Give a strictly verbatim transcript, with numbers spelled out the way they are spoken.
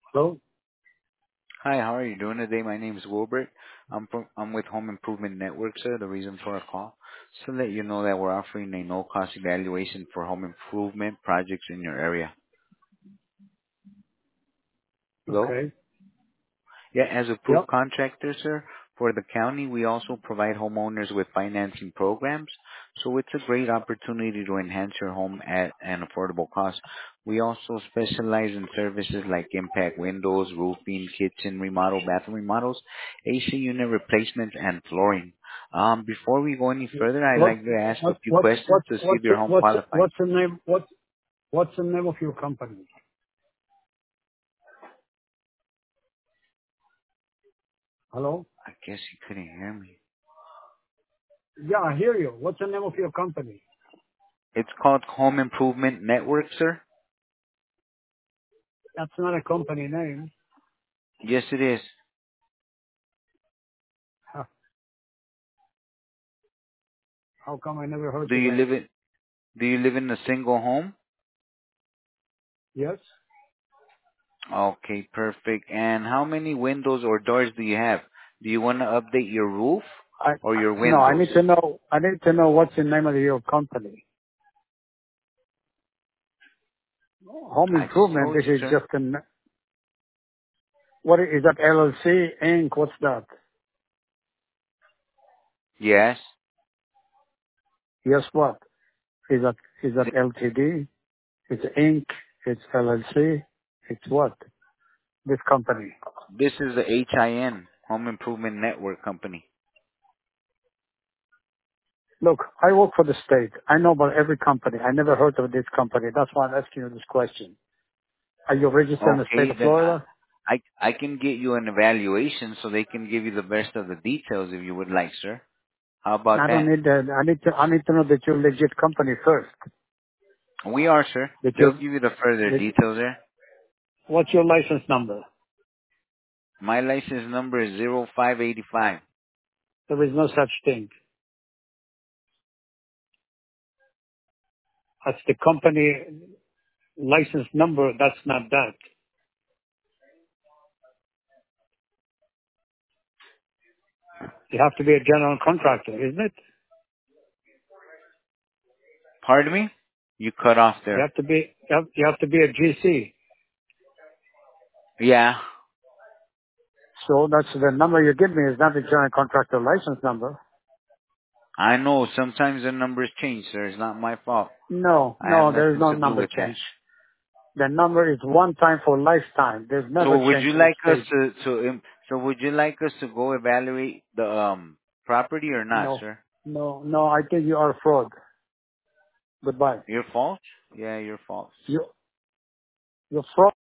Hello? Hi, how are you doing today? My name is Wilbert. I'm from, I'm with Home Improvement Network, sir. The reason for our call is to let you know that we're offering a no-cost evaluation for home improvement projects in your area. Hello? Okay. Yeah, as approved Yep. contractor, sir, for the county, we also provide homeowners with financing programs. So it's a great opportunity to enhance your home at an affordable cost. We also specialize in services like impact windows, roofing, kitchen remodel, bathroom remodels, A C unit replacements, and flooring. Um, before we go any further, I'd What, like to ask a what, few what's, questions what's, to see if what's, your home what's, qualifies. what's the name, what, what's the name of your company? Hello? I guess you couldn't hear me. Yeah, I hear you. What's the name of your company? It's called Home Improvement Network, sir. That's not a company name. Yes, it is. Huh. How come I never heard Do of you that? live in Do you live in a single home? Yes? Okay, perfect. And how many windows or doors do you have? Do you want to update your roof I, or your no, I windows? need to know, I need to know what's the name of your company. Home I just Improvement, told this you, is sir. just an, what is that L L C, Inc, what's that? Yes. Yes, what? Is that, is that Th- L T D? It's Inc, it's L L C, it's what? This company. This is the H I N, Home Improvement Network Company. Look, I work for the state. I know about every company. I never heard of this company. That's why I'm asking you this question. Are you registered in the state Okay, of then I, Florida? I I can get you an evaluation so they can give you the best of the details if you would like, sir. How about I don't that? need that. I need to, I need to know that you're a legit company first. We are, sir. That They'll you're, give you the further that, details there. what's your license number? My license number is zero five eight five. There is no such thing. That's the company license number. That's not that. You have to be a general contractor, isn't it? Pardon me? You cut off You there. have to be, you have, you have to be a G C. Yeah, So that's the number you give me is not the general contractor license number. I know. Sometimes the numbers change, sir. It's not my fault. No, I have no, there is nothing no to do number with that. change. The number is one time for lifetime. There's never So would change you in the like us state. to, to, um, so would you like us to go evaluate the, um, property or not, No, sir? no, no, I think you are fraud. Goodbye. Your fault? Yeah, your fault. You, you're fraud.